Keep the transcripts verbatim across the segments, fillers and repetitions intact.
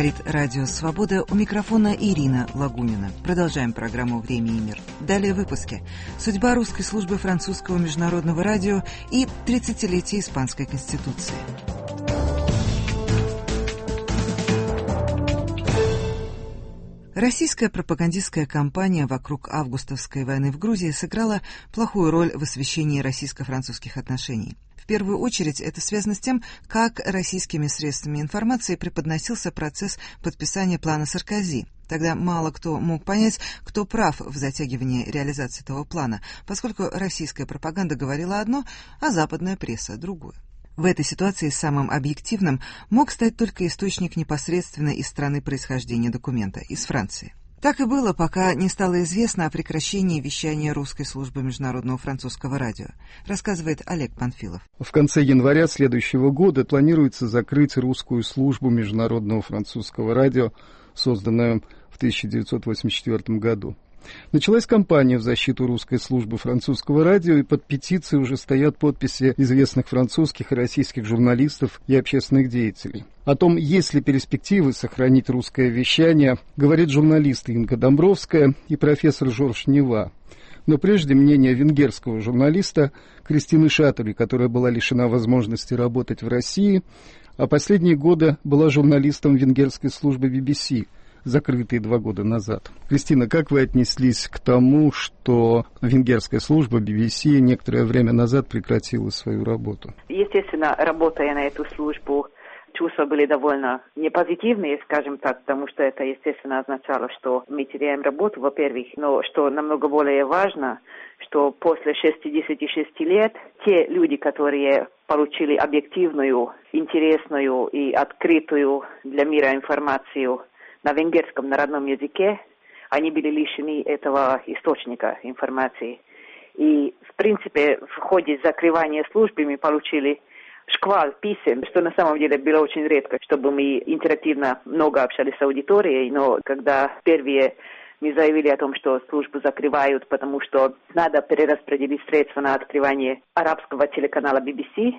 Говорит Радио Свобода, у микрофона Ирина Лагунина. Продолжаем программу «Время и мир». Далее в выпуске. Судьба русской службы французского международного радио и тридцатилетие Испанской Конституции. Российская пропагандистская кампания вокруг августовской войны в Грузии сыграла плохую роль в освещении российско-французских отношений. В первую очередь это связано с тем, как российскими средствами информации преподносился процесс подписания плана Саркози. Тогда мало кто мог понять, кто прав в затягивании реализации этого плана, поскольку российская пропаганда говорила одно, а западная пресса – другое. В этой ситуации самым объективным мог стать только источник непосредственно из страны происхождения документа, из Франции. Так и было, пока не стало известно о прекращении вещания русской службы международного французского радио, рассказывает Олег Панфилов. В конце января следующего года планируется закрыть русскую службу международного французского радио, созданную в тысяча девятьсот восемьдесят четвёртом году. Началась кампания в защиту русской службы французского радио, и под петицией уже стоят подписи известных французских и российских журналистов и общественных деятелей. О том, есть ли перспективы сохранить русское вещание, говорит журналист Инга Домбровская и профессор Жорж Нева. Но прежде мнение венгерского журналиста Кристины Шаттери, которая была лишена возможности работать в России, а последние годы была журналистом венгерской службы би би си, закрытые два года назад. Кристина, как вы отнеслись к тому, что венгерская служба би би си некоторое время назад прекратила свою работу? Естественно, работая на эту службу, чувства были довольно непозитивные, скажем так, потому что это, естественно, означало, что мы теряем работу, во-первых, но что намного более важно, что после шестидесяти шести лет те люди, которые получили объективную, интересную и открытую для мира информацию на венгерском народном языке, они были лишены этого источника информации. И, в принципе, в ходе закрывания службы мы получили шквал писем, что на самом деле было очень редко, чтобы мы интерактивно много общались с аудиторией, но когда впервые мы заявили о том, что службу закрывают, потому что надо перераспределить средства на открывание арабского телеканала би би си,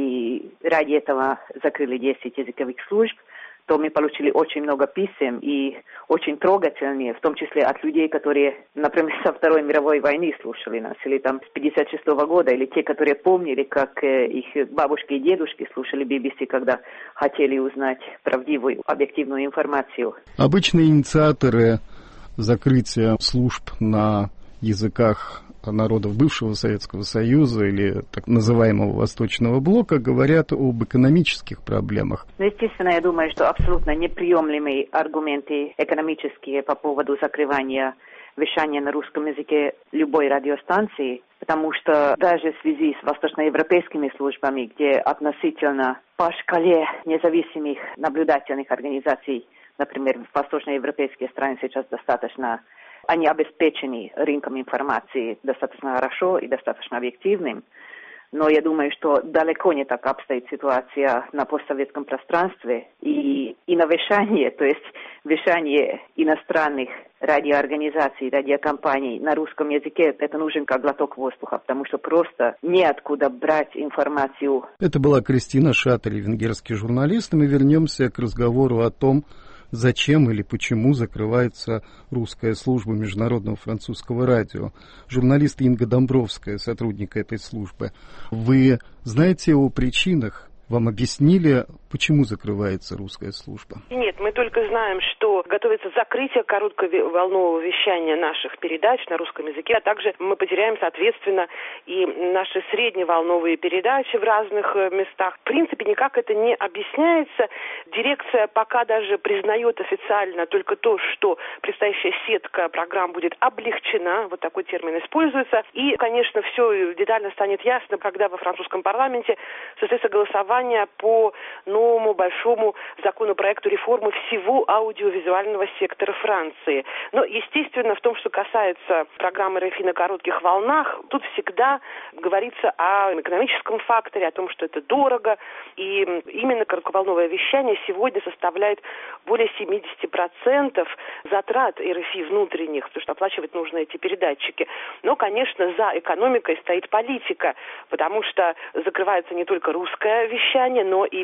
и ради этого закрыли десять языковых служб, то мы получили очень много писем и очень трогательные, в том числе от людей, которые, например, со Второй мировой войны слушали нас, или там с пятьдесят шестого года, или те, которые помнили, как э, их бабушки и дедушки слушали би би си, когда хотели узнать правдивую, объективную информацию. Обычные инициаторы закрытия служб на языках народов бывшего Советского Союза или так называемого Восточного блока говорят об экономических проблемах. Ну, естественно, я думаю, что абсолютно неприемлемые аргументы экономические по поводу закрывания вещания на русском языке любой радиостанции, потому что даже в связи с восточноевропейскими службами, где относительно по шкале независимых наблюдательных организаций, например, в восточноевропейские страны сейчас достаточно, они обеспечены рынком информации достаточно хорошо и достаточно объективным. Но я думаю, что далеко не так обстоит ситуация на постсоветском пространстве. И, и на вещание, то есть вещание иностранных радиоорганизаций, радиокомпаний на русском языке, это нужен как глоток воздуха, потому что просто неоткуда брать информацию. Это была Кристина Шаттери, венгерский журналист, и мы вернемся к разговору о том, зачем или почему закрывается русская служба международного французского радио. Журналист Инга Домбровская, сотрудник этой службы. Вы знаете о причинах? Вам объяснили, почему закрывается русская служба? Нет, мы только знаем, что готовится закрытие коротковолнового вещания наших передач на русском языке, а также мы потеряем, соответственно, и наши средневолновые передачи в разных местах. В принципе, никак это не объясняется. Дирекция пока даже признает официально только то, что предстоящая сетка программ будет облегчена, вот такой термин используется. И, конечно, все детально станет ясно, когда во французском парламенте состоится голосование по новому большому законопроекту реформы всего аудиовизуального сектора Франции. Но, естественно, в том, что касается программы РФИ на коротких волнах, тут всегда говорится о экономическом факторе, о том, что это дорого. И именно коротковолновое вещание сегодня составляет более семьдесят процентов затрат РФИ внутренних, потому что оплачивать нужно эти передатчики. Но, конечно, за экономикой стоит политика, потому что закрывается не только русское вещание, но и вещание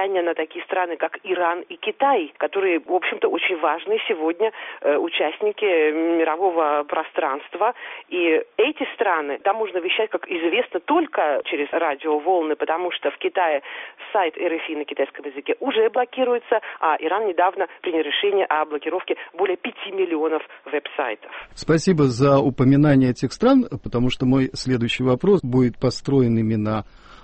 влияние на такие страны, как Иран и Китай, которые, в общем-то, очень важные сегодня э, участники мирового пространства. И эти страны, там можно вещать, как известно, только через радиоволны, потому что в Китае сайт эр эф и на китайском языке уже блокируется, а Иран недавно принял решение о блокировке более пяти миллионов веб-сайтов. Спасибо за упоминание этих стран, потому что мой следующий вопрос будет построен именно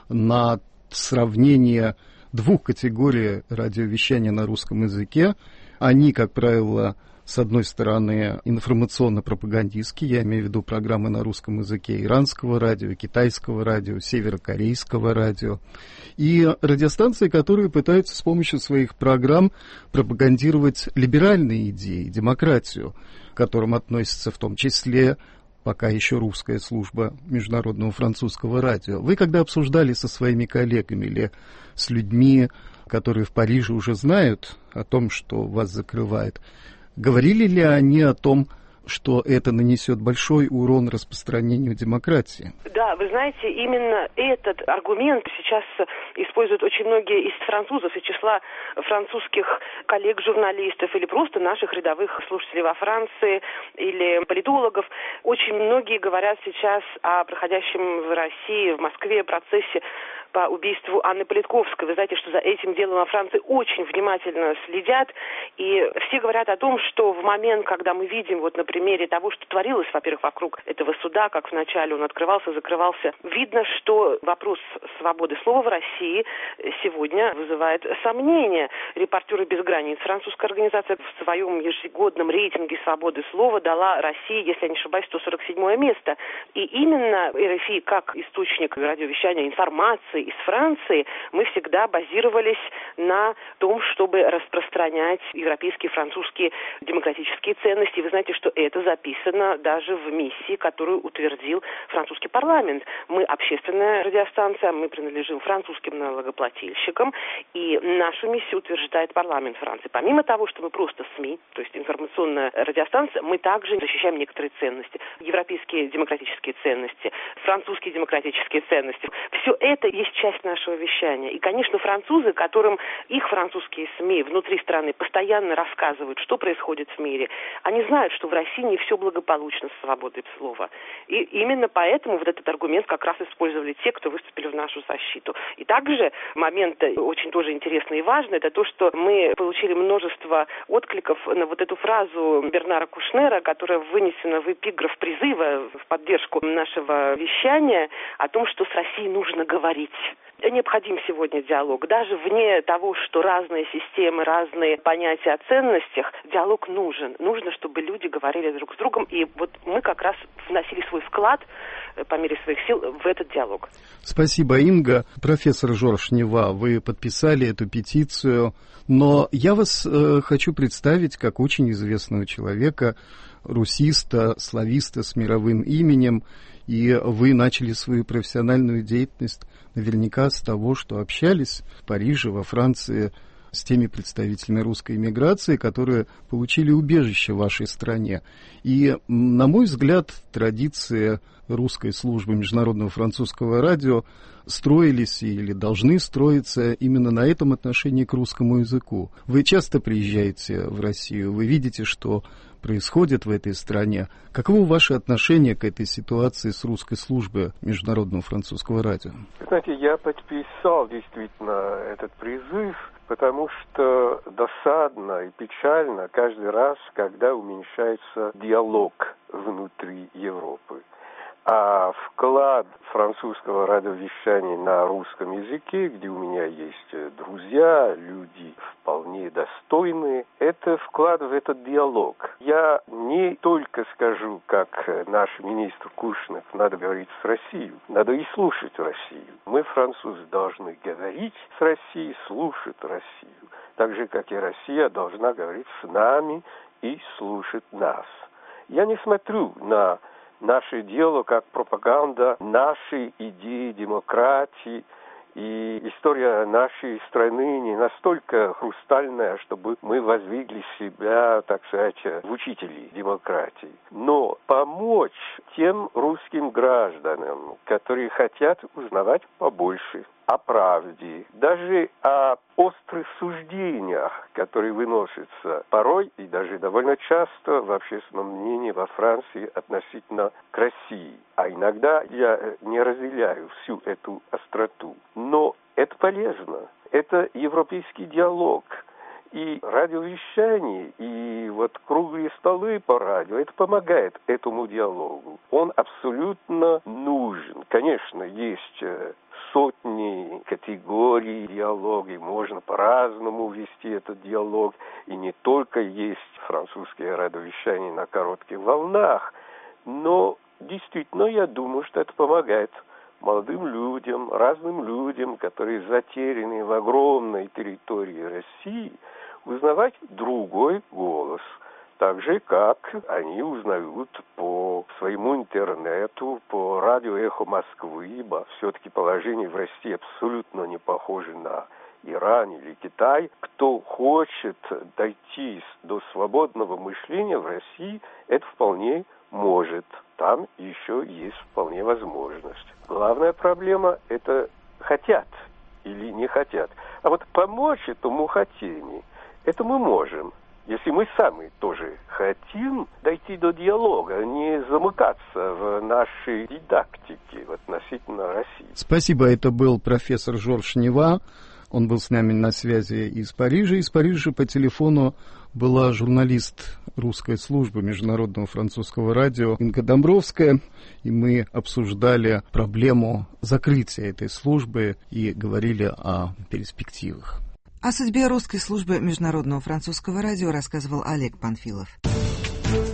на сравнении двух категорий радиовещания на русском языке. Они, как правило, с одной стороны, информационно-пропагандистские, я имею в виду программы на русском языке иранского радио, китайского радио, северокорейского радио, и радиостанции, которые пытаются с помощью своих программ пропагандировать либеральные идеи, демократию, к которым относится в том числе пока еще русская служба Международного французского радио. Вы когда обсуждали со своими коллегами или с людьми, которые в Париже уже знают о том, что вас закрывает, говорили ли они о том, что это нанесет большой урон распространению демократии? Да, вы знаете, именно этот аргумент сейчас используют очень многие из французов, из числа французских коллег-журналистов или просто наших рядовых слушателей во Франции или политологов. Очень многие говорят сейчас о проходящем в России, в Москве процессе по убийству Анны Политковской. Вы знаете, что за этим делом во Франции очень внимательно следят, и все говорят о том, что в момент, когда мы видим вот на примере того, что творилось, во-первых, вокруг этого суда, как вначале он открывался, закрывался, видно, что вопрос свободы слова в России сегодня вызывает сомнения. «Репортеры без границ», французская организация, в своем ежегодном рейтинге свободы слова дала России, если я не ошибаюсь, сто сорок седьмое место. И именно эр эф и, как источник радиовещания, информации из Франции, мы всегда базировались на том, чтобы распространять европейские, французские демократические ценности. Вы знаете, что это записано даже в миссии, которую утвердил французский парламент. Мы общественная радиостанция, мы принадлежим французским налогоплательщикам, и нашу миссию утверждает парламент Франции. Помимо того, что мы просто СМИ, то есть информационная радиостанция, мы также защищаем некоторые ценности. Европейские демократические ценности, французские демократические ценности. Все это есть часть нашего вещания. И, конечно, французы, которым их французские СМИ внутри страны постоянно рассказывают, что происходит в мире, они знают, что в России не все благополучно с свободой слова. И именно поэтому вот этот аргумент как раз использовали те, кто выступили в нашу защиту. И также момент очень тоже интересный и важный, это то, что мы получили множество откликов на вот эту фразу Бернара Кушнера, которая вынесена в эпиграф призыва в поддержку нашего вещания, о том, что с Россией нужно говорить. Необходим сегодня диалог. Даже вне того, что разные системы, разные понятия о ценностях, диалог нужен. Нужно, чтобы люди говорили друг с другом. И вот мы как раз вносили свой вклад по мере своих сил в этот диалог. Спасибо, Инга. Профессор Жорж Нева, вы подписали эту петицию. Но я вас э, хочу представить как очень известного человека, русиста, слависта с мировым именем. И вы начали свою профессиональную деятельность наверняка с того, что общались в Париже, во Франции с теми представителями русской эмиграции, которые получили убежище в вашей стране. И, на мой взгляд, традиции русской службы Международного французского радио строились или должны строиться именно на этом отношении к русскому языку. Вы часто приезжаете в Россию, вы видите, что происходит в этой стране. Каково ваше отношение к этой ситуации с русской службой Международного французского радио? Знаете, я подписал действительно этот призыв, потому что досадно и печально каждый раз, когда уменьшается диалог внутри Европы. А вклад французского радиовещания на русском языке, где у меня есть друзья, люди вполне достойные, это вклад в этот диалог. Я не только скажу, как наш министр Кушнер, надо говорить с Россией, надо и слушать Россию. Мы, французы, должны говорить с Россией, слушать Россию. Так же, как и Россия должна говорить с нами и слушать нас. Я не смотрю на наше дело как пропаганда нашей идеи демократии, и история нашей страны не настолько хрустальная, чтобы мы воздвигли себя, так сказать, в учителей демократии. Но помочь тем русским гражданам, которые хотят узнавать побольше о правде, даже о острых суждениях, которые выносятся порой и даже довольно часто в общественном мнении во Франции относительно к России. А иногда я не разделяю всю эту остроту. Но это полезно. Это европейский диалог. И радиовещание, и вот круглые столы по радио, это помогает этому диалогу. Он абсолютно нужен. Конечно, есть сотни категорий диалога, можно по-разному вести этот диалог. И не только есть французское радиовещание на коротких волнах, но действительно я думаю, что это помогает молодым людям, разным людям, которые затеряны в огромной территории России, узнавать другой голос, так же, как они узнают по своему интернету, по радио «Эхо Москвы», ибо все-таки положение в России абсолютно не похоже на Иран или Китай. Кто хочет дойти до свободного мышления в России, это вполне может. Там еще есть вполне возможность. Главная проблема – это хотят или не хотят. А вот помочь этому хотению – это мы можем, если мы сами тоже хотим дойти до диалога, не замыкаться в нашей дидактике относительно России. Спасибо, это был профессор Жорж Нева. Он был с нами на связи из Парижа. Из Парижа по телефону была журналист русской службы Международного французского радио Инга Домбровская, и мы обсуждали проблему закрытия этой службы и говорили о перспективах. О судьбе русской службы Международного французского радио рассказывал Олег Панфилов.